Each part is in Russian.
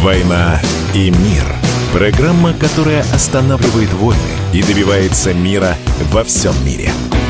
«Война и мир». Программа, которая останавливает войны и добивается мира во всем мире.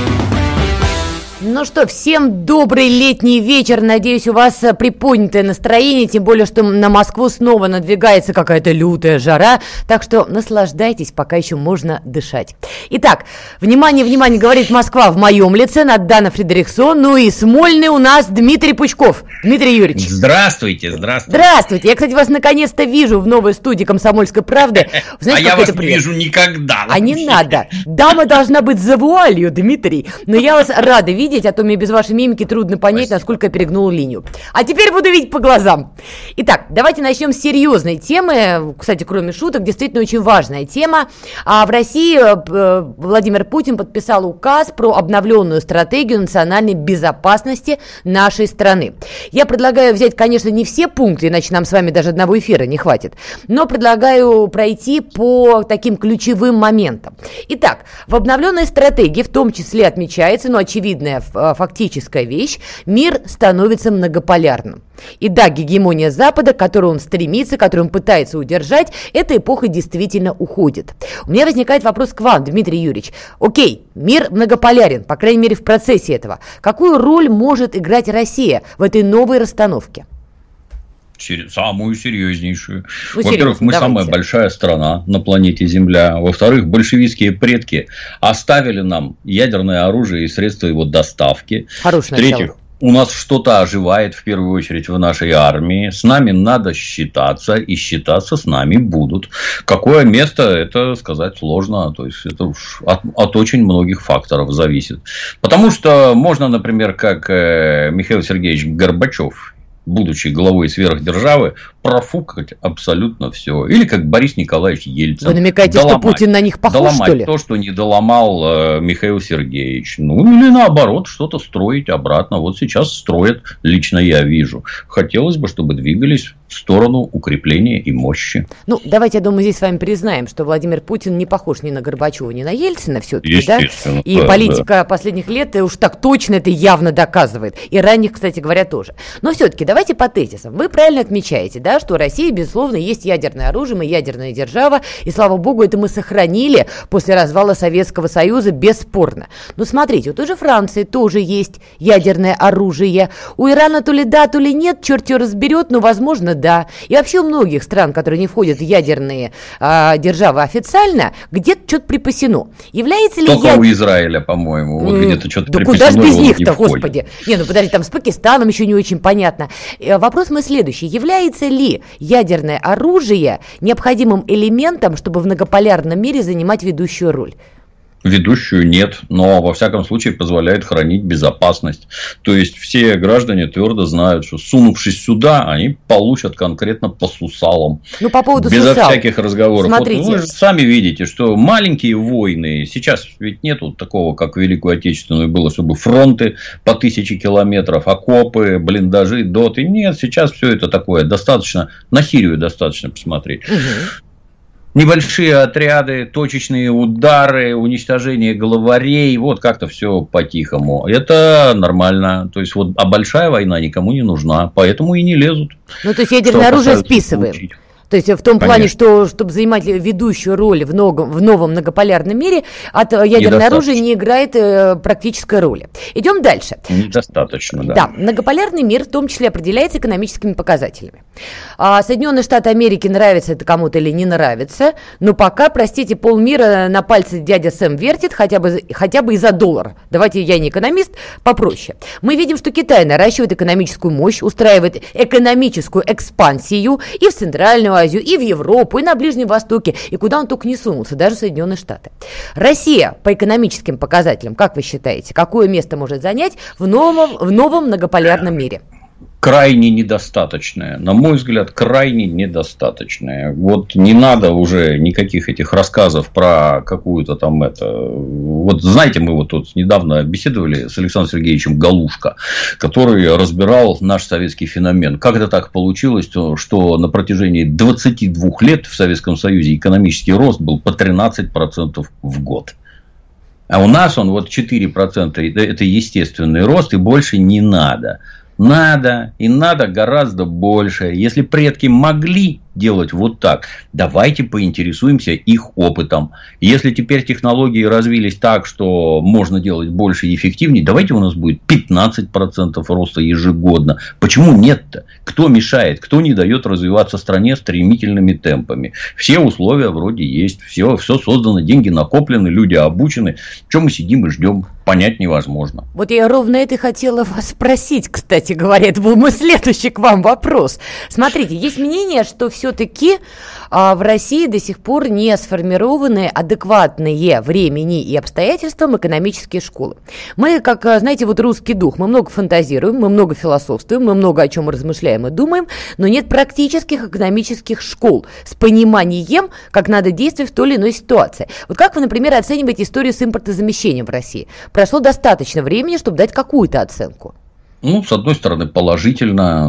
Ну что, всем добрый летний вечер. Надеюсь, у вас приподнятое настроение, тем более, что на Москву снова надвигается какая-то лютая жара. Так что наслаждайтесь, пока еще можно дышать. Итак, внимание, внимание, говорит Москва в моем лице, Надана Фредериксон. Ну и Смольный у нас Дмитрий Пучков. Дмитрий Юрьевич. Здравствуйте, здравствуйте. Здравствуйте. Я, кстати, вас наконец-то вижу в новой студии «Комсомольской правды». Знаете, я вас не вижу никогда. А не надо. Дама должна быть за вуалью, Дмитрий. Но я вас рада видеть, а то мне без вашей мимики трудно понять, насколько я перегнула линию. А теперь буду видеть по глазам. Итак, давайте начнем с серьезной темы. Кстати, кроме шуток, действительно очень важная тема. В России Владимир Путин подписал указ про обновленную стратегию национальной безопасности нашей страны. Я предлагаю взять, конечно, не все пункты, иначе нам с вами даже одного эфира не хватит, но предлагаю пройти по таким ключевым моментам. Итак, в обновленной стратегии в том числе отмечается, очевидная фактическая вещь, мир становится многополярным. И да, гегемония Запада, к которой он стремится, которую он пытается удержать, эта эпоха действительно уходит. У меня возникает вопрос к вам, Дмитрий Юрьевич. Окей, мир многополярен, по крайней мере в процессе этого. Какую роль может играть Россия в этой новой расстановке? Самую серьезнейшую. Во-первых, мы самая большая страна на планете Земля. Во-вторых, большевистские предки оставили нам ядерное оружие и средства его доставки. В-третьих, у нас что-то оживает, в первую очередь, в нашей армии. С нами надо считаться, и считаться с нами будут. Какое место, это сказать сложно. То есть, это уж от очень многих факторов зависит. Потому что можно, например, как Михаил Сергеевич Горбачев, будучи главой сверхдержавы, профукать абсолютно все. Или как Борис Николаевич Ельцин. Вы намекаете, что Путин на них похож, что ли? То, что не доломал Михаил Сергеевич. Или наоборот, что-то строить обратно. Вот сейчас строят, лично я вижу. Хотелось бы, чтобы двигались в сторону укрепления и мощи. Давайте, я думаю, здесь с вами признаем, что Владимир Путин не похож ни на Горбачева, ни на Ельцина все-таки, да? И политика последних лет уж так точно это явно доказывает. И ранних, кстати говоря, тоже. Но все-таки давайте по тезисам. Вы правильно отмечаете, да, что Россия, безусловно, есть ядерное оружие, мы ядерная держава, и, слава богу, это мы сохранили после развала Советского Союза, бесспорно. Но смотрите, у той же Франции тоже есть ядерное оружие. У Ирана то ли да, то ли нет, черт его разберет, но, возможно, да. И вообще у многих стран, которые не входят в ядерные державы официально, где-то что-то припасено. Является ли только у Израиля, по-моему, вот где-то что-то припасено. Да куда же без них-то, господи. Подожди, там с Пакистаном еще не очень понятно. Вопрос мой следующий. Является ли ядерное оружие необходимым элементом, чтобы в многополярном мире занимать ведущую роль? Ведущую нет, но во всяком случае позволяет хранить безопасность. То есть все граждане твердо знают, что сунувшись сюда, они получат конкретно по сусалам. По поводу безо сусал. Всяких разговоров. Смотрите. Вы же сами видите, что маленькие войны, сейчас ведь нету такого, как в Великую Отечественную было, чтобы фронты по 1000 километров, окопы, блиндажи, доты. Нет, сейчас все это такое достаточно, на Сирию достаточно посмотреть. Небольшие отряды, точечные удары, уничтожение главарей, вот как-то все по-тихому. Это нормально. То есть, а большая война никому не нужна, поэтому и не лезут. То есть, ядерное оружие списываем. То есть, в том плане, что, чтобы занимать ведущую роль в новом многополярном мире, от ядерного оружия не играет практической роли. Идем дальше. Недостаточно, да. Да, многополярный мир в том числе определяется экономическими показателями. Соединенные Штаты Америки, нравится это кому-то или не нравится, но пока, простите, полмира на пальце дядя Сэм вертит, хотя бы и за $1. Давайте, я не экономист, попроще. Мы видим, что Китай наращивает экономическую мощь, устраивает экономическую экспансию и в Центральную Азию, и в Европу, и на Ближнем Востоке, и куда он только не сунулся, даже Соединенные Штаты. Россия по экономическим показателям, как вы считаете, какое место может занять в новом многополярном мире? крайне недостаточное. На мой взгляд, крайне недостаточное. Вот не надо уже никаких этих рассказов про какую-то там это. Вот знаете, мы вот тут недавно беседовали с Александром Сергеевичем Галушко, который разбирал наш советский феномен. Как это так получилось, что на протяжении 22 лет в Советском Союзе экономический рост был по 13% в год. А у нас он вот 4%, это естественный рост, и больше не надо. Надо, и надо гораздо больше. Если предки могли делать вот так. Давайте поинтересуемся их опытом. Если теперь технологии развились так, что можно делать больше и эффективнее, давайте у нас будет 15% роста ежегодно. Почему нет-то? Кто мешает? Кто не дает развиваться стране стремительными темпами? Все условия вроде есть. Все создано, деньги накоплены, люди обучены. Чем мы сидим и ждем? Понять невозможно. Вот я ровно это и хотела вас спросить, кстати говоря. Это был мой следующий к вам вопрос. Смотрите, есть мнение, что все-таки в России до сих пор не сформированы адекватные времени и обстоятельствам экономические школы. Мы, как, знаете, вот русский дух, мы много фантазируем, мы много философствуем, мы много о чем размышляем и думаем, но нет практических экономических школ с пониманием, как надо действовать в той или иной ситуации. Вот как вы, например, оцениваете историю с импортозамещением в России? Прошло достаточно времени, чтобы дать какую-то оценку. Ну, с одной стороны, положительно,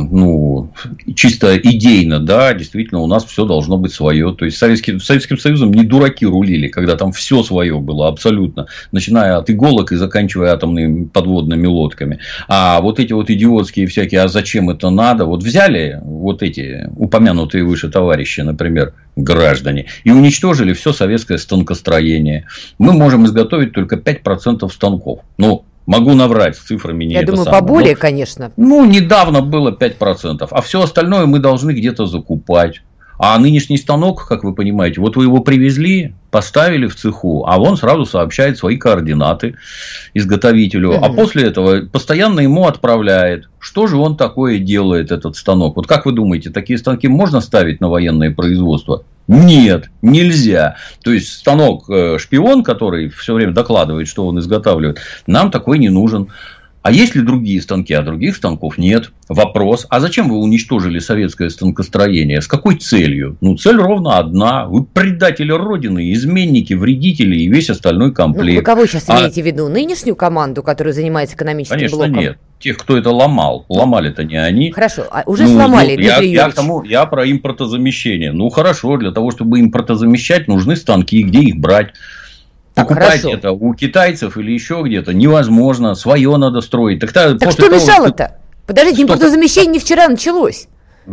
чисто идейно, да, действительно, у нас все должно быть свое. То есть, Советским Союзом не дураки рулили, когда там все свое было абсолютно, начиная от иголок и заканчивая атомными подводными лодками. А вот эти вот идиотские всякие, а зачем это надо? Вот взяли вот эти упомянутые выше товарищи, например, граждане, и уничтожили все советское станкостроение. Мы можем изготовить только 5% станков. Могу наврать, с цифрами не Я это думаю, самое. поболее, конечно. Недавно было 5%, а все остальное мы должны где-то закупать. А нынешний станок, как вы понимаете, вот вы его привезли, поставили в цеху, а он сразу сообщает свои координаты изготовителю, а после этого постоянно ему отправляет. Что же он такое делает, этот станок? Вот как вы думаете, такие станки можно ставить на военное производство? Нет, нельзя. То есть, станок-шпион, который все время докладывает, что он изготавливает, нам такой не нужен. А есть ли другие станки? А других станков нет. Вопрос, а зачем вы уничтожили советское станкостроение? С какой целью? Цель ровно одна. Вы предатели Родины, изменники, вредители и весь остальной комплект. Вы кого сейчас имеете в виду? Нынешнюю команду, которая занимается экономическим Конечно, блоком? Нет. Тех, кто это ломал. Ломали-то не они. Хорошо, уже сломали, Дмитрий Юрьевич. Я про импортозамещение. Хорошо, для того, чтобы импортозамещать, нужны станки. Где их брать? Покупать хорошо. Это у китайцев или еще где-то невозможно. Свое надо строить. Так что мешало-то? Подождите, импортозамещение не вчера началось.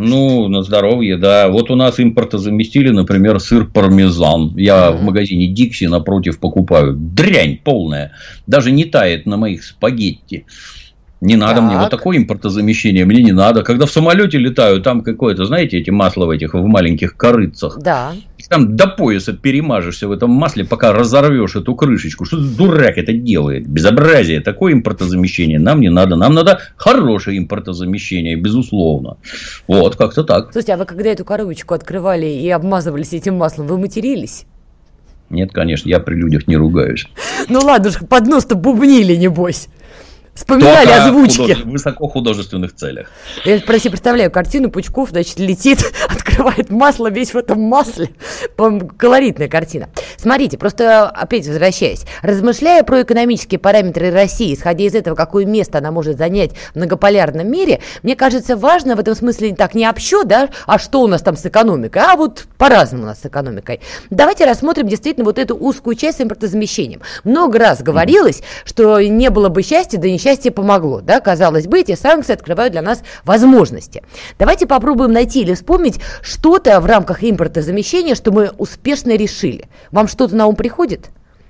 На здоровье, да. Вот у нас импортозаместили, например, сыр пармезан. Я в магазине Дикси напротив покупаю. Дрянь полная. Даже не тает на моих спагетти. Не надо мне вот такое импортозамещение, мне не надо. Когда в самолете летаю, там какое-то, знаете, эти масла в маленьких корытцах. Да. Там до пояса перемажешься в этом масле, пока разорвешь эту крышечку. Что за дурак это делает? Безобразие. Такое импортозамещение нам не надо. Нам надо хорошее импортозамещение, безусловно. Вот, как-то так. Слушайте, а вы когда эту коробочку открывали и обмазывались этим маслом, вы матерились? Нет, конечно, я при людях не ругаюсь. Ладно, под нос-то бубнили, небось. Вспоминали озвучки. В высокохудожественных целях. Я представляю картину, Пучков, значит, летит, открывает масло, весь в этом масле. Колоритная картина. Смотрите, просто опять возвращаясь, размышляя про экономические параметры России, исходя из этого, какое место она может занять в многополярном мире, мне кажется, важно в этом смысле не общо, да, а что у нас там с экономикой, а вот по-разному у нас с экономикой. Давайте рассмотрим действительно вот эту узкую часть с импортозамещением. Много раз говорилось, что не было бы счастья, да несчастье помогло, да, казалось бы, эти санкции открывают для нас возможности. Давайте попробуем найти или вспомнить что-то в рамках импортозамещения, что мы успешно решили. Вам что-то на ум приходит?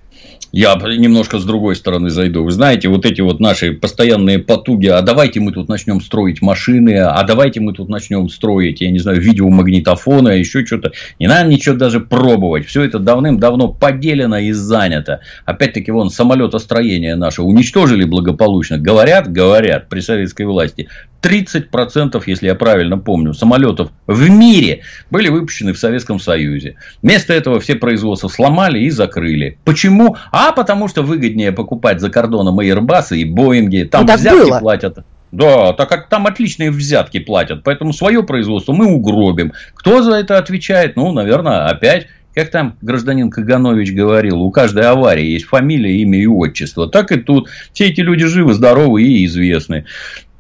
Я немножко с другой стороны зайду. Вы знаете, вот эти вот наши постоянные потуги, а давайте мы тут начнем строить машины, а давайте мы тут начнем строить, я не знаю, видеомагнитофоны, а еще что-то. Не надо ничего даже пробовать. Все это давным-давно поделено и занято. Опять-таки, вон, самолетостроение наше уничтожили благополучно. Говорят при советской власти. 30%, если я правильно помню, самолетов в мире были выпущены в Советском Союзе. Вместо этого все производства сломали и закрыли. Почему? Потому что выгоднее покупать за кордоном Airbus и Боинги. Там взятки платят. Да, так как там отличные взятки платят. Поэтому свое производство мы угробим. Кто за это отвечает? Наверное, опять... Как там гражданин Каганович говорил, у каждой аварии есть фамилия, имя и отчество. Так и тут. Все эти люди живы, здоровы и известны.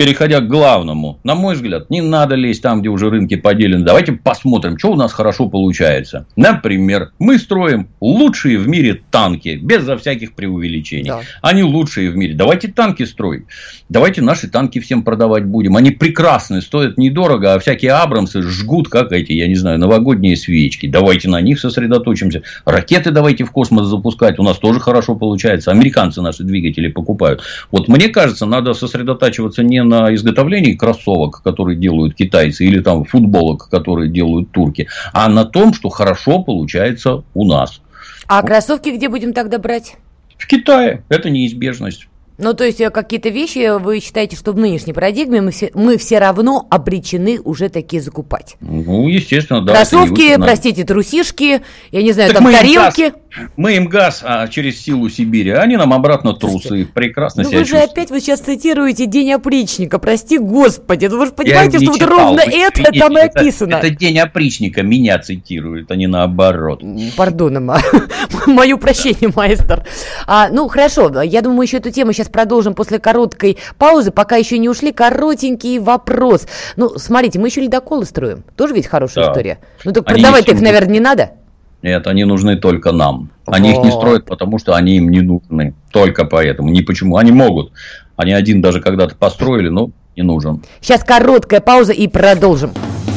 переходя к главному, на мой взгляд, не надо лезть там, где уже рынки поделены. Давайте посмотрим, что у нас хорошо получается. Например, мы строим лучшие в мире танки, безо всяких преувеличений. Да. Они лучшие в мире. Давайте танки строить. Давайте наши танки всем продавать будем. Они прекрасные, стоят недорого, а всякие Абрамсы жгут, как эти, я не знаю, новогодние свечки. Давайте на них сосредоточимся. Ракеты давайте в космос запускать. У нас тоже хорошо получается. Американцы наши двигатели покупают. Вот мне кажется, надо сосредотачиваться не на изготовлении кроссовок, которые делают китайцы, или там футболок, которые делают турки, а на том, что хорошо получается у нас. А кроссовки где будем тогда брать? В Китае. Это неизбежность. Ну, то есть, какие-то вещи вы считаете, что в нынешней парадигме мы все равно обречены уже такие закупать? Ну, естественно, да. Кроссовки, простите, трусишки, я не знаю, так там тарелки. Мы им газ через силу Сибири, а они нам обратно трусы. Прекрасно себя чувствуют. Вы же опять сейчас цитируете День опричника, прости господи. Ну, вы же понимаете, что вот ровно это там и описано. Это День опричника меня цитирует, а не наоборот. Пардон, мое прощение, маэстро. Ну, хорошо, я думаю, мы еще эту тему сейчас продолжим после короткой паузы, пока еще не ушли. Коротенький вопрос. Ну, смотрите, мы еще ледоколы строим. Тоже ведь хорошая история. Ну, так продавать их, наверное, не надо? Нет, они нужны только нам. Они их не строят, потому что они им не нужны. Только поэтому. Не почему. Они могут. Они один даже когда-то построили, но не нужен. Сейчас короткая пауза и продолжим.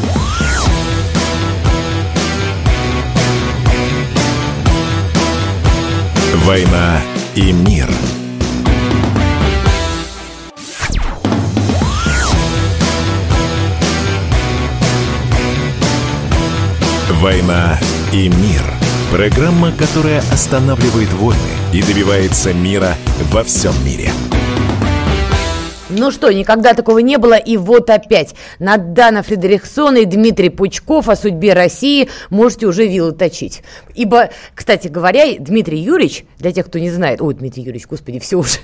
«Война и мир». «Война и мир». Программа, которая останавливает войны и добивается мира во всем мире. Ну что, никогда такого не было, и вот опять. Надана Фридрихсон и Дмитрий Пучков о судьбе России можете уже вилы точить. Ибо, кстати говоря, Дмитрий Юрьевич, для тех, кто не знает, Дмитрий Юрьевич, господи, все уже.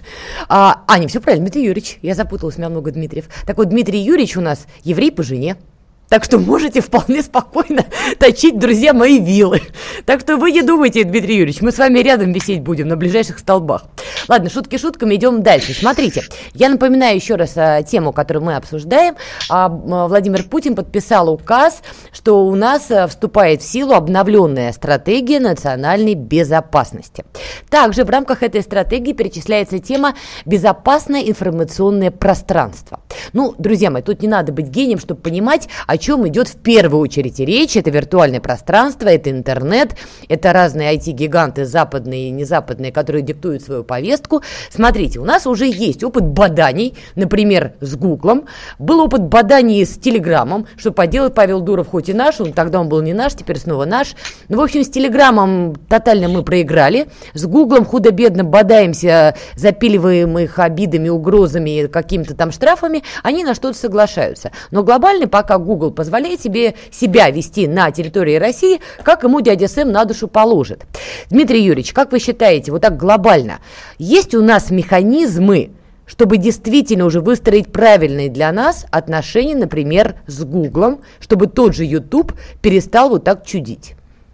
Не, все правильно, Дмитрий Юрьевич, я запуталась, у меня много Дмитриев. Так вот, Дмитрий Юрьевич у нас еврей по жене. Так что можете вполне спокойно точить, друзья мои, вилы. Так что вы не думайте, Дмитрий Юрьевич, мы с вами рядом висеть будем на ближайших столбах. Ладно, шутки шутками, идем дальше. Смотрите, я напоминаю еще раз тему, которую мы обсуждаем. Владимир Путин подписал указ, что у нас вступает в силу обновленная стратегия национальной безопасности. Также в рамках этой стратегии перечисляется тема «безопасное информационное пространство». Ну, друзья мои, тут не надо быть гением, чтобы понимать, о чем идет в первую очередь речь. Это виртуальное пространство, это интернет, это разные IT-гиганты, западные и незападные, которые диктуют свою повестку. Смотрите, у нас уже есть опыт боданий, например, с Гуглом. Был опыт боданий с Телеграмом, что поделать Павел Дуров, хоть и наш, тогда он был не наш, теперь снова наш. Ну, в общем, с Телеграмом тотально мы проиграли. С Гуглом худо-бедно бодаемся, запиливаем их обидами, угрозами, какими-то там штрафами. Они на что-то соглашаются. Но глобально, пока Google позволяет себе себя вести на территории России, как ему дядя Сэм на душу положит. Дмитрий Юрьевич, как вы считаете, вот так глобально, есть у нас механизмы, чтобы действительно уже выстроить правильные для нас отношения, например, с Гуглом, чтобы тот же YouTube перестал вот так чудить?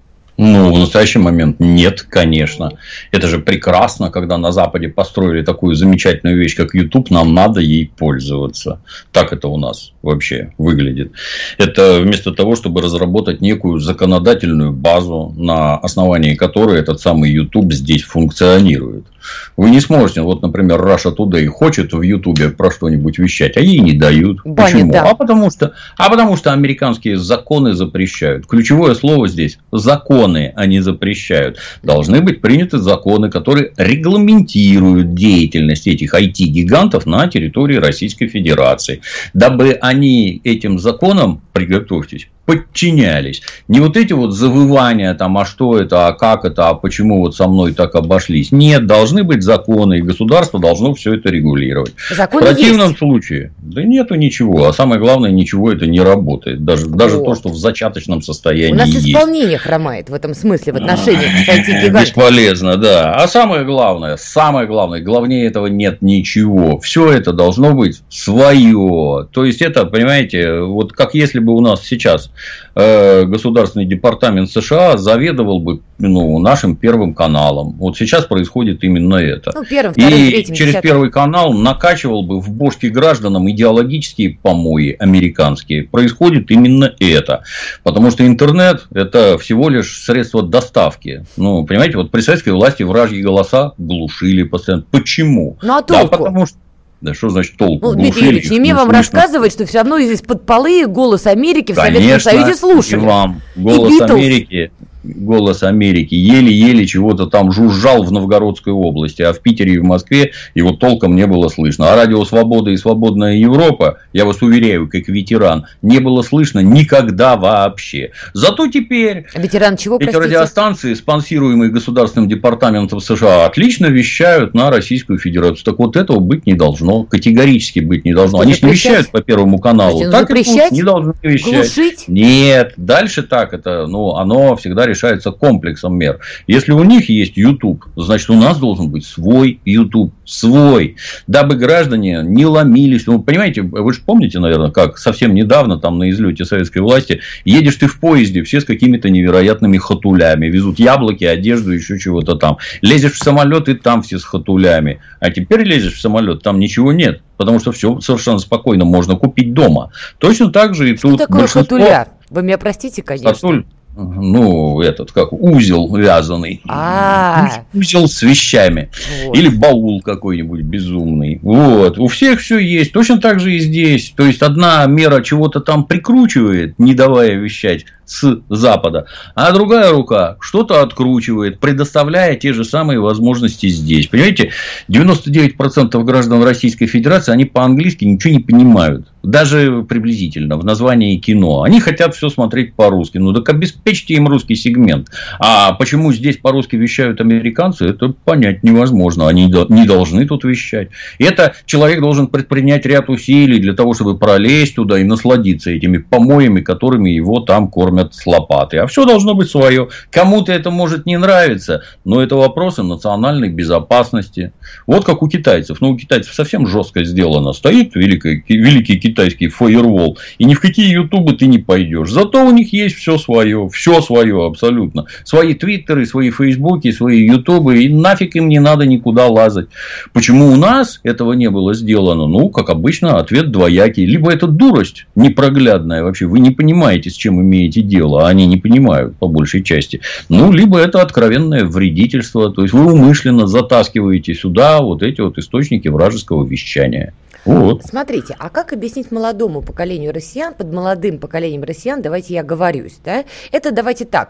Ну, в настоящий момент нет, конечно. Это же прекрасно, когда на Западе построили такую замечательную вещь, как YouTube, нам надо ей пользоваться. Так это у нас вообще выглядит. Это вместо того, чтобы разработать некую законодательную базу, на основании которой этот самый YouTube здесь функционирует. Вы не сможете, вот, например, Russia Today хочет в YouTube про что-нибудь вещать, а ей не дают. Почему? Да. А потому что американские законы запрещают. Ключевое слово здесь – законы, они запрещают. Должны быть приняты законы, которые регламентируют деятельность этих IT-гигантов на территории Российской Федерации. Дабы они этим законам, приготовьтесь, подчинялись. Не вот эти вот завывания, там, а что это, а как это, а почему вот со мной так обошлись. Нет, должны быть законы, и государство должно все это регулировать. Законы в противном случае, да нету ничего. А самое главное, ничего это не работает. Даже то, что в зачаточном состоянии есть. У нас исполнение хромает в этом смысле, в отношениях с IT-гигантами. Бесполезно, да. А самое главное, главнее этого нет ничего. Все это должно быть свое. То есть, это, понимаете, вот как если бы у нас сейчас Государственный департамент США заведовал бы нашим Первым каналом. Вот сейчас происходит именно это. Первым, вторым, и третьим, через 10-м. Первый канал накачивал бы в бошки гражданам идеологические помои американские. Происходит именно это. Потому что интернет – это всего лишь средство доставки. Понимаете, вот при советской власти вражьи голоса глушили постоянно. Почему? А толку? Потому что... Да что значит толку? Дмитрий Юрьевич, не мне вам рассказывать, что все равно из-под полы голос Америки в Советском Союзе слушали. И вам голос Америки еле-еле чего-то там жужжал в Новгородской области, а в Питере и в Москве его толком не было слышно. А радио «Свобода» и «Свободная Европа», я вас уверяю, как ветеран, не было слышно никогда вообще. Зато теперь ветеран чего, эти радиостанции, спонсируемые Государственным департаментом США, отлично вещают на Российскую Федерацию. Так вот этого быть не должно, категорически быть не должно. Они же не вещают по Первому каналу. Так и не должны вещать. Глушить? Нет, дальше так это, оно всегда решается комплексом мер. Если у них есть YouTube, значит, у нас должен быть свой YouTube, свой, дабы граждане не ломились. Понимаете, вы же помните, наверное, как совсем недавно там на излете советской власти едешь ты в поезде, все с какими-то невероятными хатулями, везут яблоки, одежду, еще чего-то там. Лезешь в самолет, и там все с хатулями. А теперь лезешь в самолет, там ничего нет, потому что все совершенно спокойно можно купить дома. Точно так же и что тут такое хатуля? Вы меня простите, конечно. Узел вязаный. Узел с вещами. Вот. Или баул какой-нибудь безумный. Вот. У всех все есть. Точно так же и здесь. То есть, одна мера чего-то там прикручивает, не давая вещать с Запада, а другая рука что-то откручивает, предоставляя те же самые возможности здесь. Понимаете, 99% граждан Российской Федерации, они по-английски ничего не понимают. Даже приблизительно в названии кино. Они хотят все смотреть по-русски. Так обеспечьте им русский сегмент. А почему здесь по-русски вещают американцы, это понять невозможно. Они не должны тут вещать. И это человек должен предпринять ряд усилий для того, чтобы пролезть туда и насладиться этими помоями, которыми его там кормят с лопаты. А все должно быть свое. Кому-то это может не нравиться, но это вопросы национальной безопасности. Вот как у китайцев. У китайцев совсем жестко сделано. Стоит великий китайский фаервол, и ни в какие ютубы ты не пойдешь. Зато у них есть все свое абсолютно. Свои твиттеры, свои фейсбуки, свои ютубы, и нафиг им не надо никуда лазать. Почему у нас этого не было сделано? Как обычно, ответ двоякий. Либо это дурость непроглядная вообще, вы не понимаете, с чем имеете дело, а они не понимают по большей части. Либо это откровенное вредительство, то есть вы умышленно затаскиваете сюда вот эти вот источники вражеского вещания. Вот. Смотрите, а как объяснить молодому поколению россиян, под молодым поколением россиян, давайте я оговорюсь, да? Это давайте так,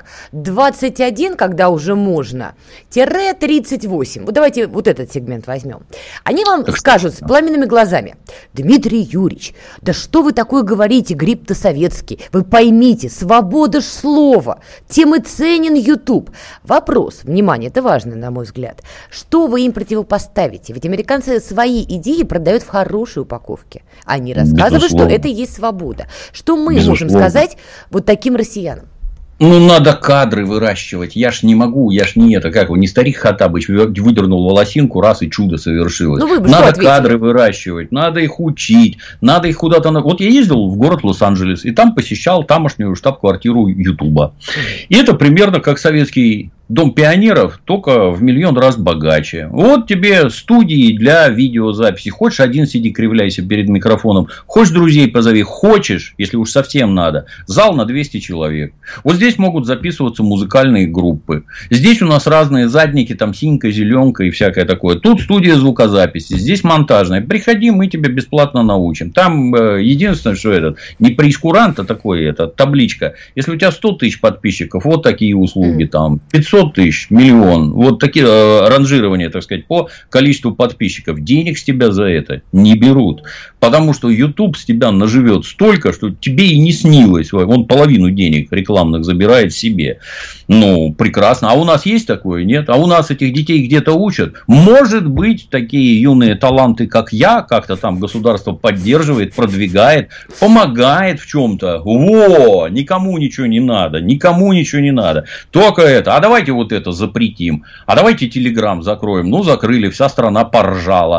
21, когда уже можно, тире 38. Вот давайте вот этот сегмент возьмем. Они вам скажут с пламенными глазами: Дмитрий Юрьевич, да что вы такое говорите, гриб-то советский. Вы поймите, свобода ж слова, тем и ценен YouTube. Вопрос, внимание, это важно, на мой взгляд. Что вы им противопоставите? Ведь американцы свои идеи продают в хорошей упаковке. Они рассказывают, что это и есть свобода. Что мы можем сказать вот таким россиянам? Надо кадры выращивать. Я ж не могу, не старик Хаттабыч выдернул волосинку, раз и чудо совершилось. Надо кадры выращивать, надо их учить, надо их куда-то... Вот я ездил в город Лос-Анджелес, и там посещал тамошнюю штаб-квартиру Ютуба. И это примерно как советский Дом пионеров, только в миллион раз богаче. Вот тебе студии для видеозаписи. Хочешь, один сиди, кривляйся перед микрофоном. Хочешь, друзей позови. Хочешь, если уж совсем надо. Зал на 200 человек. Вот здесь могут записываться музыкальные группы. Здесь у нас разные задники, там синька, зеленка и всякое такое. Тут студия звукозаписи, здесь монтажная. Приходи, мы тебя бесплатно научим. Там единственное, что не прейскурант, а такой табличка. Если у тебя 100 тысяч подписчиков, вот такие услуги там. 500 тысяч, миллион. Вот такие ранжирования, так сказать, по количеству подписчиков. Денег с тебя за это не берут. Потому что YouTube с тебя наживет столько, что тебе и не снилось. Он половину денег рекламных забирает себе. Прекрасно. А у нас есть такое? Нет. А у нас этих детей где-то учат. Может быть, такие юные таланты, как я, как-то там государство поддерживает, продвигает, помогает в чем-то. Никому ничего не надо. Никому ничего не надо. Только это. А давайте вот это запретим. А давайте Телеграм закроем. Закрыли. Вся страна поржала.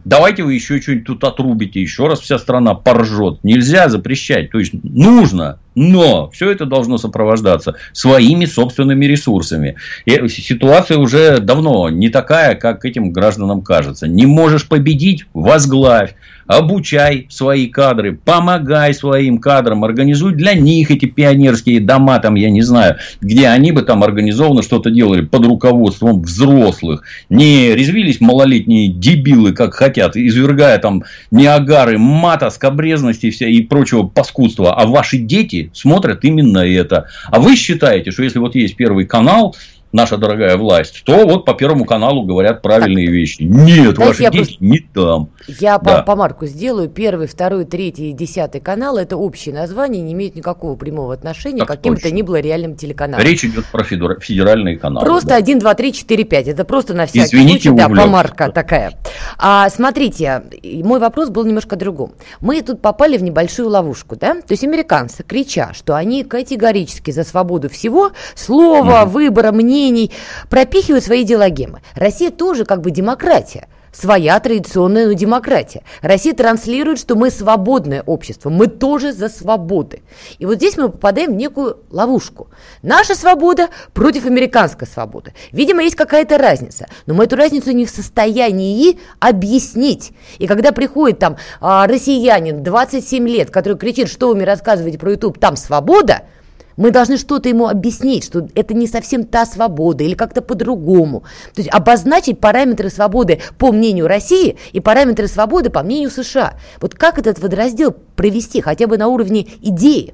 давайте вы еще что-нибудь тут отрубите, еще раз вся страна поржет. Нельзя запрещать, то есть нужно, но все это должно сопровождаться своими собственными ресурсами. И ситуация уже давно не такая, как этим гражданам кажется. Не можешь победить – возглавь. Обучай свои кадры, помогай своим кадрам, организуй для них эти пионерские дома, там, я не знаю, где они бы там организованно что-то делали под руководством взрослых. Не резвились малолетние дебилы, как хотят, извергая там Ниагары, мата, скабрезности и прочего паскудства. А ваши дети смотрят именно это. А вы считаете, что если вот есть Первый канал, наша дорогая власть, то вот по Первому каналу говорят правильные вещи. Нет, ваши дети не там. Я по марку сделаю. Первый, второй, третий и 10 канал – это общее название, не имеют никакого прямого отношения к каким бы то ни было реальным телеканалам. Речь идет про федеральные каналы. Просто 1, 2, 3, 4, 5. Это просто на всякий случай, помарка такая. Смотрите, мой вопрос был немножко о другом. Мы тут попали в небольшую ловушку, да? То есть американцы, крича, что они категорически за свободу всего, слова, выбора, мнений, пропихивают свои идеологемы. Россия тоже как бы демократия. Своя традиционная, но демократия. Россия транслирует, что мы свободное общество, мы тоже за свободы. И вот здесь мы попадаем в некую ловушку. Наша свобода против американской свободы. Видимо, есть какая-то разница, но мы эту разницу не в состоянии объяснить. И когда приходит там россиянин, 27 лет, который кричит, что вы мне рассказываете про YouTube, там свобода, мы должны что-то ему объяснить, что это не совсем та свобода или как-то по-другому. То есть обозначить параметры свободы по мнению России и параметры свободы по мнению США. Вот как этот водораздел провести хотя бы на уровне идеи?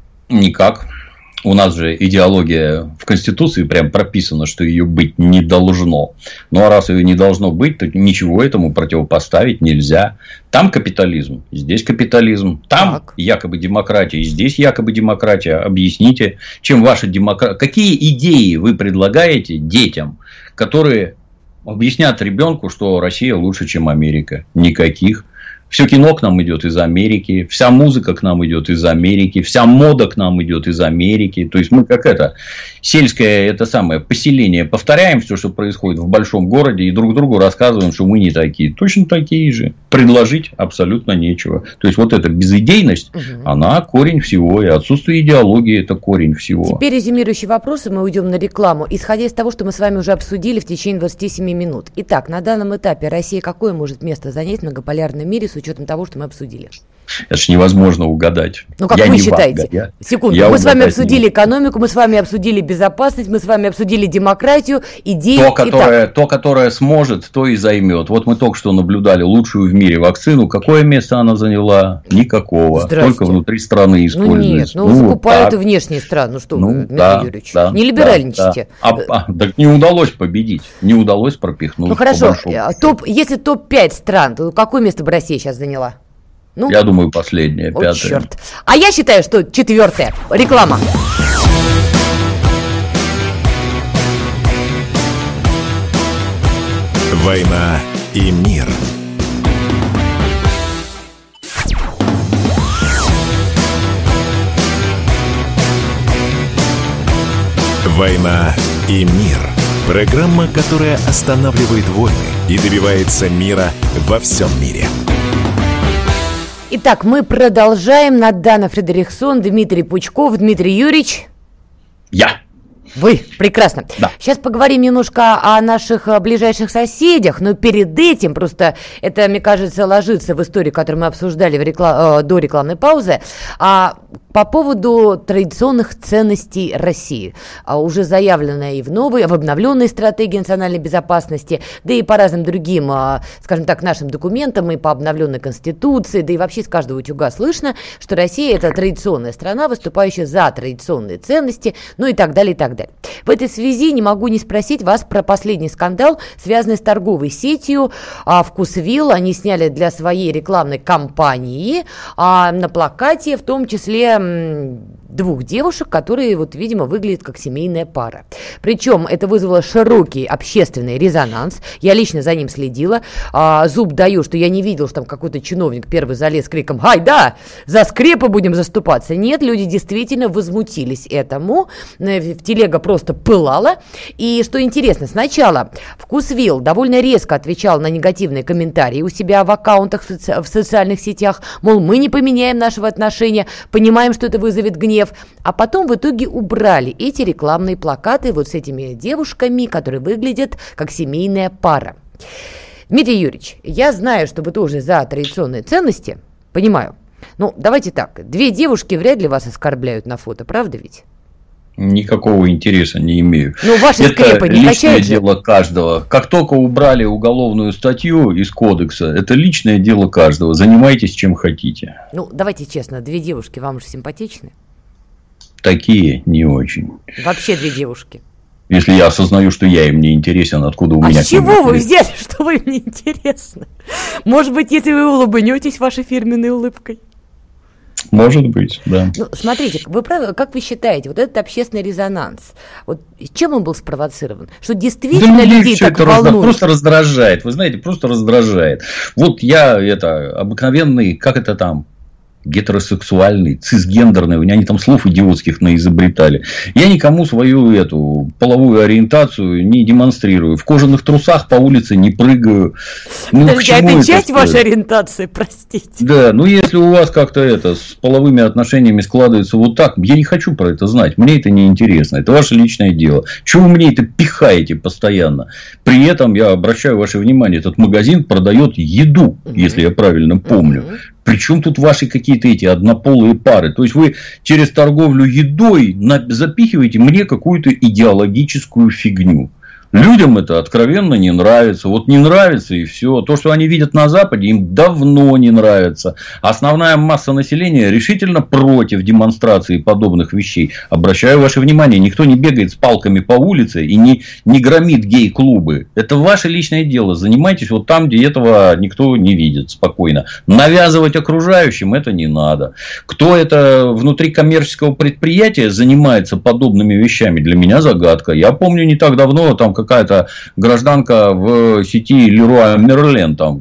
Никак. У нас же идеология в Конституции прям прописана, что ее быть не должно. Ну, а раз ее не должно быть, то ничего этому противопоставить нельзя. Там капитализм, здесь капитализм. Там якобы демократия, и здесь якобы демократия. Объясните, чем ваша демократия... Какие идеи вы предлагаете детям, которые объяснят ребенку, что Россия лучше, чем Америка? Никаких. Все кино к нам идет из Америки, вся музыка к нам идет из Америки, вся мода к нам идет из Америки. То есть мы как сельское поселение повторяем все, что происходит в большом городе, и друг другу рассказываем, что мы не такие. Точно такие же. Предложить абсолютно нечего. То есть вот эта безидейность, она корень всего, и отсутствие идеологии – это корень всего. Теперь резюмирующие вопросы, мы уйдем на рекламу, исходя из того, что мы с вами уже обсудили в течение 27 минут. Итак, на данном этапе Россия какое может место занять в многополярном мире с учетом того, что мы обсудили? Это же невозможно угадать. Ну, как вы считаете? Секунду, мы с вами обсудили экономику, мы с вами обсудили безопасность, мы с вами обсудили демократию, идеи. То, которое сможет, то и займет. Вот мы только что наблюдали лучшую в мире вакцину. Какое место она заняла? Никакого. Только внутри страны используется. Нет, закупают и внешние страны. Ну что вы, Дмитрий Юрьевич, не либеральничайте. Так не удалось победить, не удалось пропихнуть. Ну хорошо, если топ-5 стран, то какое место бы Россия сейчас заняла? Я думаю, последнее, 5-е. Черт. А я считаю, что 4-е. Реклама. «Война и мир». «Война и мир». Программа, которая останавливает войны и добивается мира во всем мире. Итак, мы продолжаем. Надана Фредериксон, Дмитрий Пучков. Дмитрий Юрьевич. Я. Вы, прекрасно. Да. Сейчас поговорим немножко о наших ближайших соседях, но перед этим, просто это, мне кажется, ложится в историю, которую мы обсуждали до рекламной паузы, по поводу традиционных ценностей России, уже заявленная и в обновленной стратегии национальной безопасности, да и по разным другим, скажем так, нашим документам, и по обновленной Конституции, да и вообще с каждого утюга слышно, что Россия – это традиционная страна, выступающая за традиционные ценности, ну и так далее, и так далее. В этой связи не могу не спросить вас про последний скандал, связанный с торговой сетью «Вкусвилл». Они сняли для своей рекламной кампании на плакате, в том числе двух девушек, которые, вот, видимо, выглядят как семейная пара. Причем это вызвало широкий общественный резонанс. Я лично за ним следила. Зуб даю, что я не видел, что там какой-то чиновник первый залез с криком: «Ай, да, за скрепы будем заступаться». Нет, люди действительно возмутились этому. Телега просто пылала. И что интересно, сначала Вкусвилл довольно резко отвечал на негативные комментарии у себя в аккаунтах в социальных сетях, мол, мы не поменяем нашего отношения, понимаем, что это вызовет гнев. А потом в итоге убрали эти рекламные плакаты вот с этими девушками, которые выглядят как семейная пара. Дмитрий Юрьевич, я знаю, что вы тоже за традиционные ценности, понимаю. Ну, давайте так, две девушки вряд ли вас оскорбляют на фото, правда ведь? Никакого интереса не имею. Ну, ваши скрепы не личное дело каждого. Как только убрали уголовную статью из кодекса, это личное дело каждого. Занимайтесь чем хотите. Ну, давайте честно, две девушки вам же симпатичны? Такие не очень. Вообще две девушки. Если я осознаю, что я им не интересен, откуда у меня... А с чего вы взяли, что вы им не интересны? Может быть, если вы улыбнетесь вашей фирменной улыбкой? Может быть, да. Ну, смотрите, как вы считаете, вот этот общественный резонанс, вот чем он был спровоцирован? Что действительно людей так волнует? Просто раздражает, вы знаете, просто раздражает. Вот я обыкновенный, как это там, гетеросексуальный, цисгендерный, они там слов идиотских наизобретали. Я никому свою эту половую ориентацию не демонстрирую. В кожаных трусах по улице не прыгаю. Ну, это часть вашей ориентации, простите. Да, ну если у вас как-то с половыми отношениями складывается вот так, я не хочу про это знать. Мне это не интересно. Это ваше личное дело. Чего вы мне это пихаете постоянно? При этом я обращаю ваше внимание, этот магазин продает еду, если я правильно помню. Причем тут ваши какие-то эти однополые пары? То есть вы через торговлю едой запихиваете мне какую-то идеологическую фигню. Людям это откровенно не нравится. Вот не нравится и все. То, что они видят на Западе, им давно не нравится. Основная масса населения решительно против демонстрации подобных вещей. Обращаю ваше внимание, никто не бегает с палками по улице и не громит гей-клубы. Это ваше личное дело. Занимайтесь вот там, где этого никто не видит спокойно. Навязывать окружающим это не надо. Кто это внутри коммерческого предприятия занимается подобными вещами, для меня загадка. Я помню не так давно, там какая-то гражданка в сети Леруа Мерлен там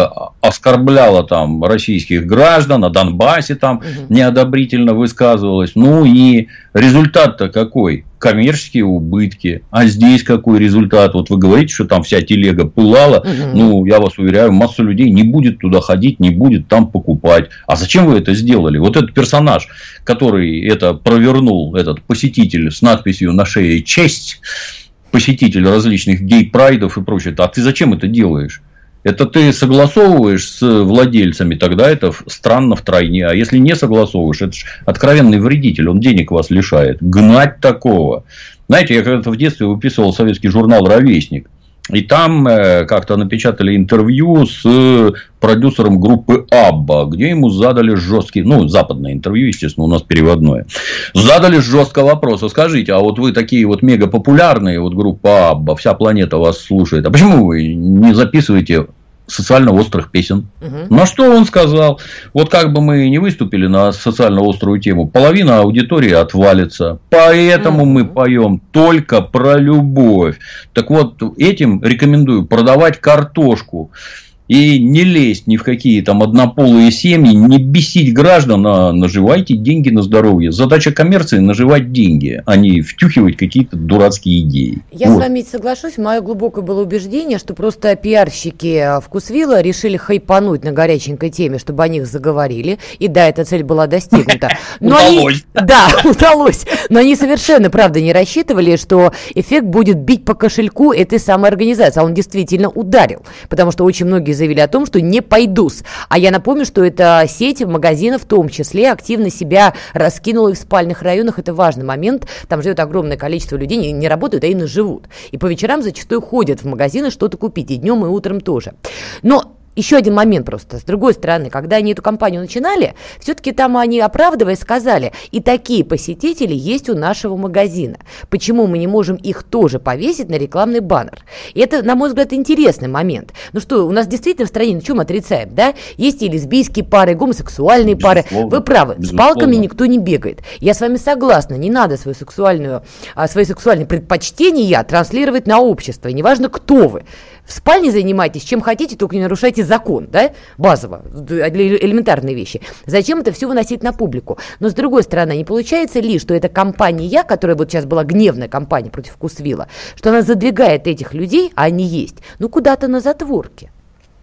оскорбляла там российских граждан, о Донбассе там неодобрительно высказывалась. Ну и результат-то какой? Коммерческие убытки. А здесь какой результат? Вот вы говорите, что там вся телега пылала. Ну, я вас уверяю, масса людей не будет туда ходить, не будет там покупать. А зачем вы это сделали? Вот этот персонаж, который это провернул, этот посетитель с надписью на шее «Честь», посетитель различных гей-прайдов и прочее. А ты зачем это делаешь? Это ты согласовываешь с владельцами, тогда это странно втройне. А если не согласовываешь, это же откровенный вредитель, он денег вас лишает. Гнать такого. Знаете, я когда-то в детстве выписывал советский журнал «Ровесник». И там как-то напечатали интервью с продюсером группы Абба, где ему задали жесткий, западное интервью, естественно, у нас переводное. Задали жесткий вопрос. Скажите, а вот вы такие вот мега популярные, вот группа Абба, вся планета вас слушает. А почему вы не записываете социально острых песен? На что он сказал: вот как бы мы не выступили на социально острую тему, половина аудитории отвалится, поэтому мы поем только про любовь. Так вот, этим рекомендую продавать картошку и не лезть ни в какие там однополые семьи, не бесить граждан, а наживайте деньги на здоровье. Задача коммерции – наживать деньги, а не втюхивать какие-то дурацкие идеи. Я с вами соглашусь. Мое глубокое было убеждение, что просто пиарщики Вкусвилла решили хайпануть на горяченькой теме, чтобы о них заговорили. И да, эта цель была достигнута. Удалось. Да, удалось. Но они совершенно, правда, не рассчитывали, что эффект будет бить по кошельку этой самой организации. А он действительно ударил. Потому что очень многие заявили о том, что не пойдусь. А я напомню, что эта сеть магазинов в том числе активно себя раскинула и в спальных районах. Это важный момент. Там живет огромное количество людей, не работают, а именно живут. И по вечерам зачастую ходят в магазины что-то купить. И днем, и утром тоже. Но Еще один момент просто. С другой стороны, когда они эту кампанию начинали, все-таки там они, оправдываясь, сказали, и такие посетители есть у нашего магазина. Почему мы не можем их тоже повесить на рекламный баннер? И это, на мой взгляд, интересный момент. Ну что, у нас действительно в стране, ну что мы отрицаем, да? Есть и лесбийские пары, и гомосексуальные пары. Вы правы, с палками никто не бегает. Я с вами согласна, не надо свои сексуальные предпочтения транслировать на общество. И неважно, кто вы. В спальне занимайтесь, чем хотите, только не нарушайте закон, да, базово, элементарные вещи. Зачем это все выносить на публику? Но с другой стороны, не получается ли, что эта кампания, которая вот сейчас была гневная кампания против Вкусвилла, что она задвигает этих людей, а они есть, ну куда-то на затворке?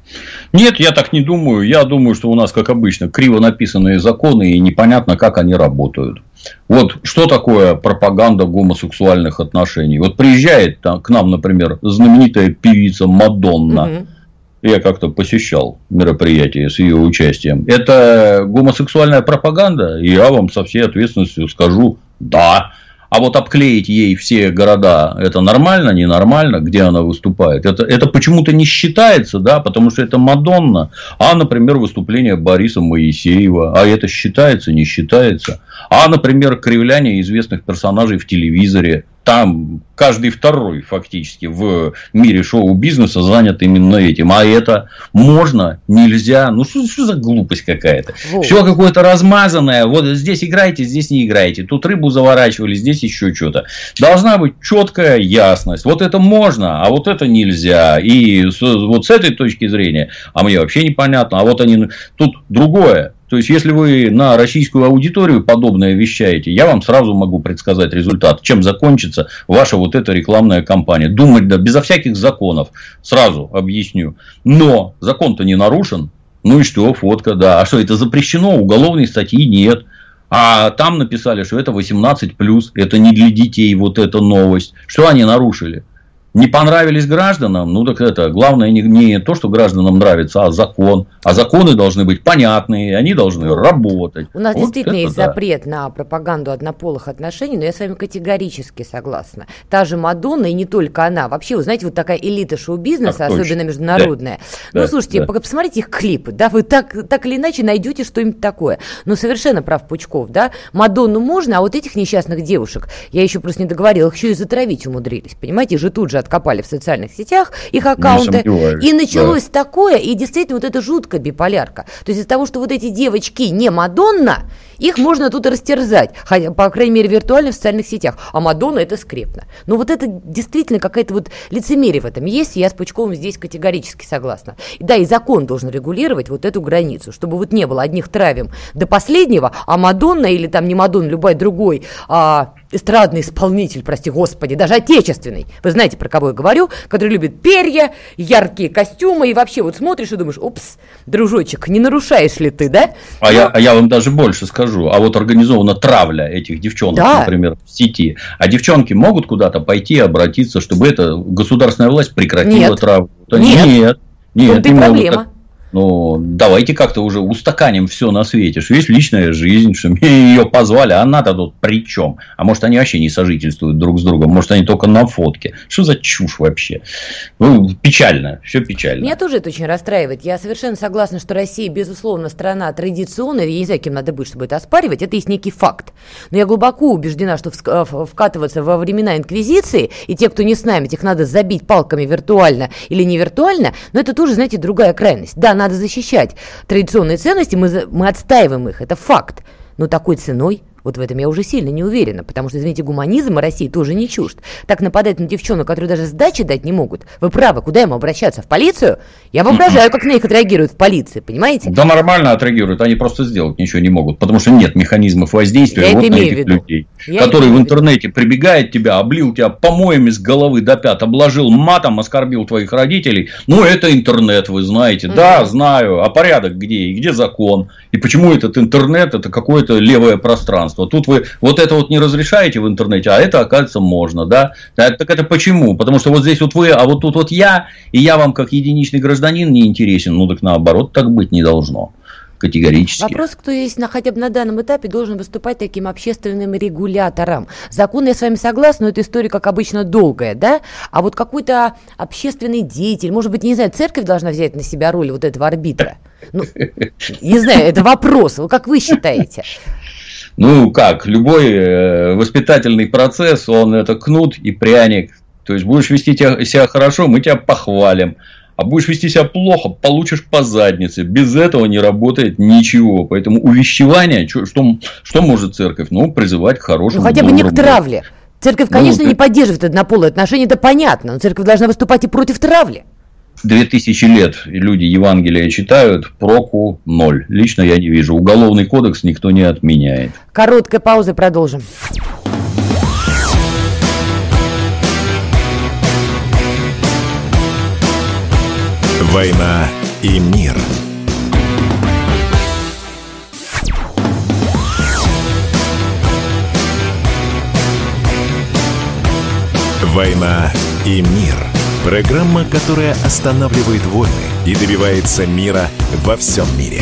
Нет, я так не думаю. Я думаю, что у нас, как обычно, криво написанные законы и непонятно, как они работают. Вот что такое пропаганда гомосексуальных отношений? Вот приезжает к нам, например, знаменитая певица Мадонна. Я как-то посещал мероприятие с ее участием. Это гомосексуальная пропаганда? Я вам со всей ответственностью скажу да. А вот обклеить ей все города, это нормально, ненормально, где она выступает? Это почему-то не считается, да, потому что это Мадонна. А, например, выступление Бориса Моисеева. А это считается, не считается. А, например, кривляние известных персонажей в телевизоре. Там каждый второй фактически в мире шоу-бизнеса занят именно этим. А это можно, нельзя. Ну, что за глупость какая-то? Все какое-то размазанное. Вот здесь играете, здесь не играете. Тут рыбу заворачивали, здесь еще что-то. Должна быть четкая ясность. Вот это можно, а вот это нельзя. И вот с этой точки зрения, а мне вообще непонятно. А вот они... Тут другое. То есть, если вы на российскую аудиторию подобное вещаете, я вам сразу могу предсказать результат, чем закончится ваша вот эта рекламная кампания. Думать, да, безо всяких законов, сразу объясню. Но закон-то не нарушен. Ну и что, фотка, да. А что, это запрещено? Уголовной статьи нет. А там написали, что это 18+, это не для детей, вот эта новость. Что они нарушили? Не понравились гражданам, ну так это главное не то, что гражданам нравится, а закон. А законы должны быть понятные, они должны работать. У нас вот действительно есть запрет на пропаганду однополых отношений, но я с вами категорически согласна. Та же Мадонна, и не только она. Вообще, вы знаете, вот такая элита шоу-бизнеса, так, особенно международная. Да. Ну, слушайте, посмотрите их клипы, да, вы так или иначе найдете что-нибудь такое. Ну, совершенно прав Пучков, да. Мадонну можно, а вот этих несчастных девушек, я еще просто не договорила, их еще и затравить умудрились, понимаете, их же тут же откопали в социальных сетях, их аккаунты, и началось такое, и действительно вот это жуткая биполярка. То есть из-за того, что вот эти девочки не Мадонна, их можно тут и растерзать, хотя, по крайней мере, виртуально в социальных сетях, а Мадонна это скрепно. Но вот это действительно какая-то вот лицемерие в этом есть, и я с Пучковым здесь категорически согласна. И да, и закон должен регулировать вот эту границу, чтобы вот не было одних травим до последнего, а Мадонна или там не Мадонна, любой другой эстрадный исполнитель, прости господи, даже отечественный, вы знаете, про кого я говорю, который любит перья, яркие костюмы, и вообще вот смотришь и думаешь, упс, дружочек, не нарушаешь ли ты, да? Я вам даже больше скажу, а вот организована травля этих девчонок, например, в сети, а девчонки могут куда-то пойти и обратиться, чтобы эта государственная власть прекратила травлю? Нет, не проблема. Могут. Ну, давайте как-то уже устаканим все на свете, что есть личная жизнь, что ее позвали, а она-то тут при чем? А может, они вообще не сожительствуют друг с другом, может, они только на фотке. Что за чушь вообще? Ну, печально, все печально. Меня тоже это очень расстраивает. Я совершенно согласна, что Россия, безусловно, страна традиционная, я не знаю, кем надо быть, чтобы это оспаривать, это есть некий факт. Но я глубоко убеждена, что вкатываться во времена инквизиции, и те, кто не с нами, тех надо забить палками виртуально или не виртуально, но это тоже, знаете, другая крайность. Да, надо защищать традиционные ценности, мы отстаиваем их, это факт. Но такой ценой, вот в этом я уже сильно не уверена, потому что, извините, гуманизм России тоже не чужд. Так нападать на девчонок, которые даже сдачи дать не могут. Вы правы, куда ему обращаться? В полицию? Я воображаю, как на них отреагируют в полиции, понимаете? Да нормально отреагируют, они просто сделать ничего не могут, потому что нет механизмов воздействия вот на этих людей, которые в интернете прибегает тебя, облил тебя помоями с головы до пят, обложил матом, оскорбил твоих родителей. Ну, это интернет, вы знаете. Да, знаю. А порядок где? И где закон? И почему этот интернет, это какое-то левое пространство? Тут вы вот это вот не разрешаете в интернете, а это, оказывается, можно, да? Так это почему? Потому что вот здесь вот вы, а вот тут вот я, и я вам как единичный гражданин не интересен. Ну, так наоборот, так быть не должно. категорически. Вопрос, кто есть хотя бы на данном этапе должен выступать таким общественным регулятором. Закон, я с вами согласна, но эта история, как обычно, долгая, да? А вот какой-то общественный деятель, может быть, не знаю, церковь должна взять на себя роль вот этого арбитра? Ну, не знаю, это вопрос. Как вы считаете? Ну, как, любой воспитательный процесс, он это кнут и пряник. То есть, будешь вести себя хорошо, мы тебя похвалим. А будешь вести себя плохо, получишь по заднице. Без этого не работает ничего. Поэтому увещевание, что может церковь? Ну, призывать к хорошему. Ну, хотя бы не к травле. Церковь, конечно, не поддерживает однополые отношения, это понятно. Но церковь должна выступать и против травли. 2000 лет люди Евангелие читают, проку 0. Лично я не вижу. Уголовный кодекс никто не отменяет. Короткая пауза, продолжим. «Война и мир». «Война и мир». Программа, которая останавливает войны и добивается мира во всем мире.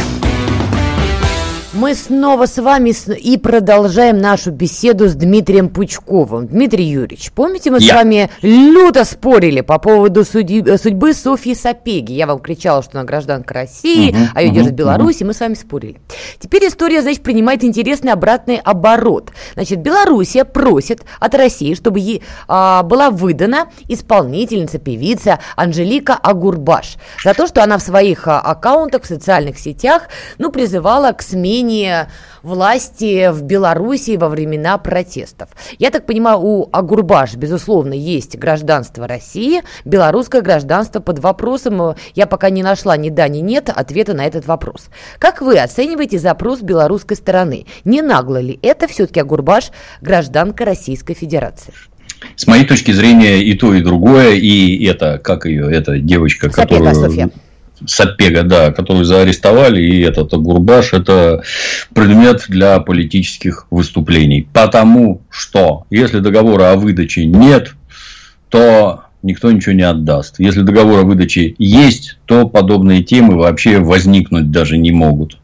Мы снова с вами и продолжаем нашу беседу с Дмитрием Пучковым. Дмитрий Юрьевич, помните, мы с вами люто спорили по поводу судьбы Софьи Сапеги. Я вам кричала, что она гражданка России, а ее держит Беларусь, и мы с вами спорили. Теперь история, значит, принимает интересный обратный оборот. Значит, Белоруссия просит от России, чтобы ей была выдана исполнительница, певица Анжелика Агурбаш за то, что она в своих аккаунтах в социальных сетях, призывала к смене власти в Белоруссии во времена протестов. Я так понимаю, у Агурбаш, безусловно, есть гражданство России, белорусское гражданство под вопросом. Я пока не нашла ни да, ни нет ответа на этот вопрос. Как вы оцениваете запрос белорусской стороны? Не нагло ли это все-таки Агурбаш гражданка Российской Федерации? С моей точки зрения и то, и другое, и это, как ее, эта девочка, Сапега, Софья. Сапега, да, которую заарестовали, и этот Агурбаш, это предмет для политических выступлений. Потому что, если договора о выдаче нет, то никто ничего не отдаст. Если договор о выдаче есть, то подобные темы вообще возникнуть даже не могут.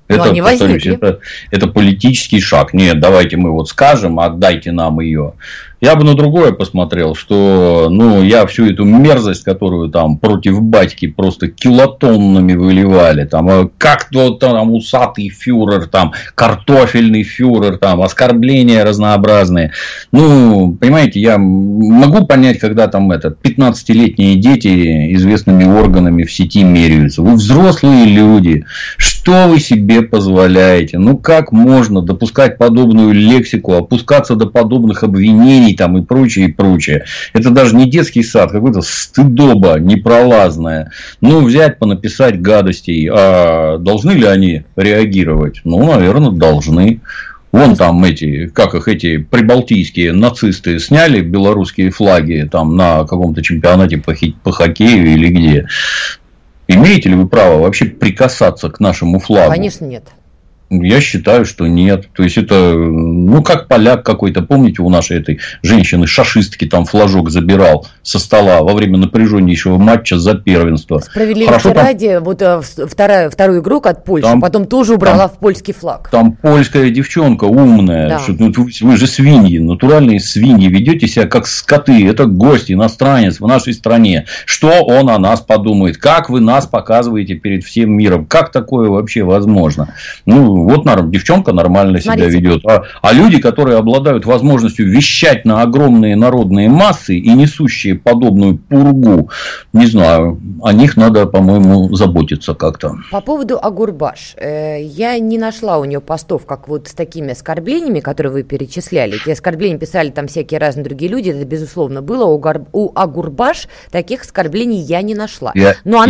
Это политический шаг. Нет, давайте мы вот скажем, отдайте нам ее. Я бы на другое посмотрел, что я всю эту мерзость, которую там против батьки просто килотоннами выливали, там как-то там усатый фюрер, там картофельный фюрер, там оскорбления разнообразные. Понимаете, я могу понять, когда там 15-летние дети известными органами в сети меряются. Вы взрослые люди, что вы себе позволяете? Как можно допускать подобную лексику, опускаться до подобных обвинений там и прочее, и прочее. Это даже не детский сад, какой-то стыдоба непролазная. Взять, понаписать гадостей. А должны ли они реагировать? Наверное, должны. Вон там эти прибалтийские нацисты сняли белорусские флаги там на каком-то чемпионате по хоккею или где. Имеете ли вы право вообще прикасаться к нашему флагу? Конечно, нет. Я считаю, что нет. То есть, это, как поляк какой-то, помните, у нашей этой женщины-шашистки там флажок забирал со стола во время напряженнейшего матча за первенство. Справедливости ради, второй игрок от Польши, потом тоже убрала в польский флаг. Там польская девчонка умная, да. Что, вы же свиньи, натуральные свиньи, ведете себя как скоты, это гость, иностранец в нашей стране. Что он о нас подумает? Как вы нас показываете перед всем миром? Как такое вообще возможно? Вот девчонка нормально себя ведет. А люди, которые обладают возможностью вещать на огромные народные массы и несущие подобную пургу, не знаю, о них надо, по-моему, заботиться как-то. По поводу Агурбаш. Я не нашла у нее постов, как вот с такими оскорблениями, которые вы перечисляли. Эти оскорбления писали там всякие разные другие люди. Это, безусловно, было. У Агурбаш таких оскорблений я не нашла. Но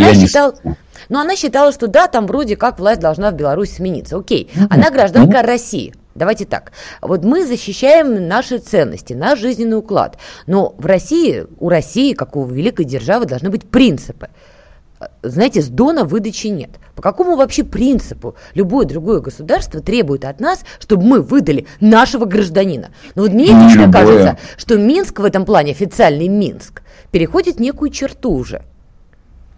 она считала, что да, там вроде как власть должна в Беларуси смениться. Окей, она гражданка России. Давайте так. Вот мы защищаем наши ценности, наш жизненный уклад. Но у России, как у великой державы, должны быть принципы. Знаете, с дона выдачи нет. По какому вообще принципу любое другое государство требует от нас, чтобы мы выдали нашего гражданина? Мне лично кажется, что Минск в этом плане, официальный Минск, переходит некую черту уже.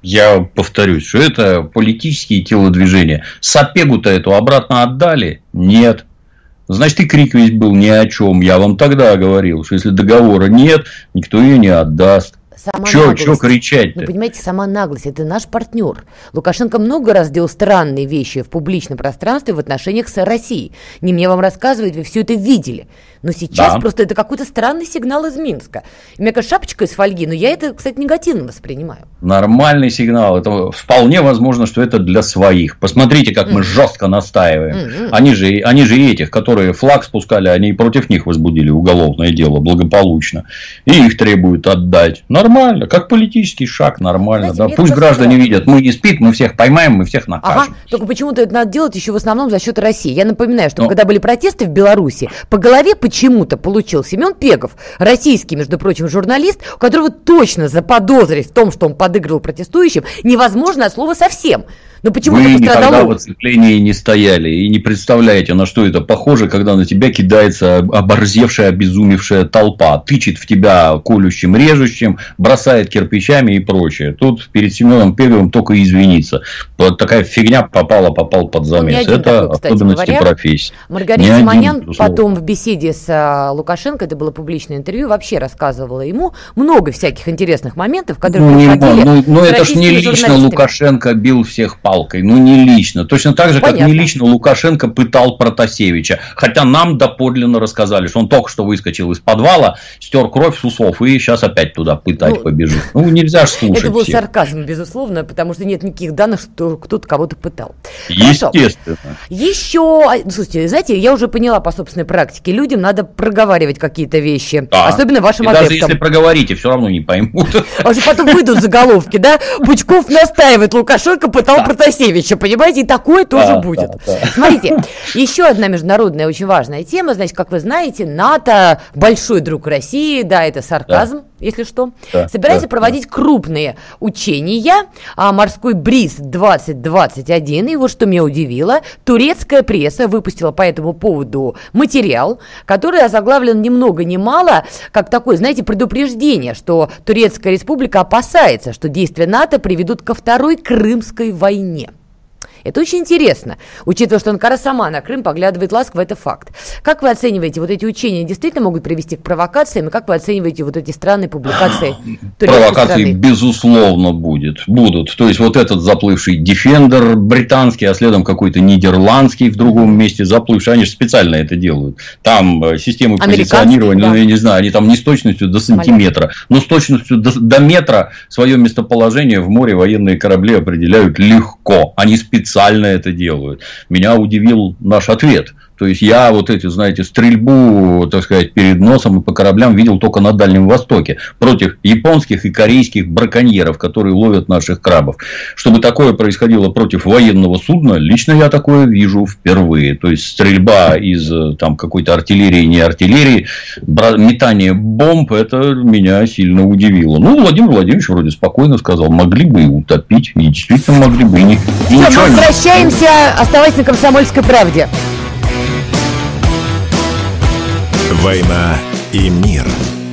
Я повторюсь, что это политические телодвижения. Сапегу-то эту обратно отдали? Нет. Значит, и крик весь был ни о чем. Я вам тогда говорил, что если договора нет, никто ее не отдаст. Чё кричать-то? Ну, понимаете, сама наглость – это наш партнер. Лукашенко много раз делал странные вещи в публичном пространстве в отношениях с Россией. Не мне вам рассказывать, вы все это видели. Но сейчас просто это какой-то странный сигнал из Минска. И мне кажется, шапочка из фольги, но я это, кстати, негативно воспринимаю. Нормальный сигнал. Это вполне возможно, что это для своих. Посмотрите, как мы жестко настаиваем. Они же этих, которые флаг спускали, они против них возбудили уголовное дело благополучно. И их требуют отдать. Нормально. Как политический шаг, нормально. Знаете, да? Пусть граждане видят, мы не спит, мы всех поймаем, мы всех накажем. Ага, только почему-то это надо делать еще в основном за счет России. Я напоминаю, что когда были протесты в Беларуси, по голове почему-то получил Семен Пегов, российский, между прочим, журналист, у которого точно заподозрить в том, что он подыгрывал протестующим, невозможно от слова совсем. Но почему-то вы никогда в оцеплении не стояли и не представляете, на что это похоже, когда на тебя кидается оборзевшая, обезумевшая толпа, тычет в тебя колющим, режущим, бросает кирпичами и прочее. Тут перед Семеном Пеговым только извиниться. Вот такая фигня попал под замес. Это такой, особенности профессии. Маргарита Симонян потом в беседе с Лукашенко, это было публичное интервью, вообще рассказывала ему много всяких интересных моментов, которые происходили. Ну это ж не лично Лукашенко бил всех палкой. Ну, не лично. Точно так же, как не лично Лукашенко пытал Протасевича. Хотя нам доподлинно рассказали, что он только что выскочил из подвала, стер кровь с усов и сейчас опять туда пытать побежит. Ну, нельзя же слушать. Это был сарказм, безусловно, потому что нет никаких данных, что кто-то кого-то пытал. Естественно. Еще, слушайте, знаете, я уже поняла по собственной практике, людям надо проговаривать какие-то вещи. Да. Особенно вашим адептам. Даже если проговорите, все равно не поймут. А же потом выйдут заголовки, да? Пучков настаивает, Лукашенко пытал Протасевича. Понимаете, и такое тоже будет. Смотрите, еще одна международная очень важная тема. Значит, как вы знаете, НАТО большой друг России, да, это сарказм, если что. Собирается проводить крупные учения. Морской бриз 2021. И вот что меня удивило, турецкая пресса выпустила по этому поводу материал, который озаглавлен ни много ни мало, как такое, знаете, предупреждение, что Турецкая республика опасается, что действия НАТО приведут ко второй Крымской войне. Это очень интересно, учитывая, что Анкара сама на Крым поглядывает ласково, это факт. Как вы оцениваете, вот эти учения действительно могут привести к провокациям, и как вы оцениваете вот эти странные публикации турецкой провокации, страны? Безусловно, будут. То есть, вот этот заплывший Defender британский, а следом какой-то нидерландский в другом месте заплывший, они же специально это делают. Там системы позиционирования, да. Я не знаю, они там не с точностью до сантиметра, но с точностью до метра свое местоположение в море военные корабли определяют легко. Они специально это делают. Меня удивил наш ответ. То есть, я вот эти, знаете, стрельбу, так сказать, перед носом и по кораблям видел только на Дальнем Востоке. Против японских и корейских браконьеров, которые ловят наших крабов. Чтобы такое происходило против военного судна, лично я такое вижу впервые. То есть, стрельба из там, какой-то артиллерии, не артиллерии, метание бомб, это меня сильно удивило. Ну, Владимир Владимирович вроде спокойно сказал, могли бы и утопить, и действительно могли бы. И все, мы возвращаемся, оставайтесь на «Комсомольской правде». «Война и мир».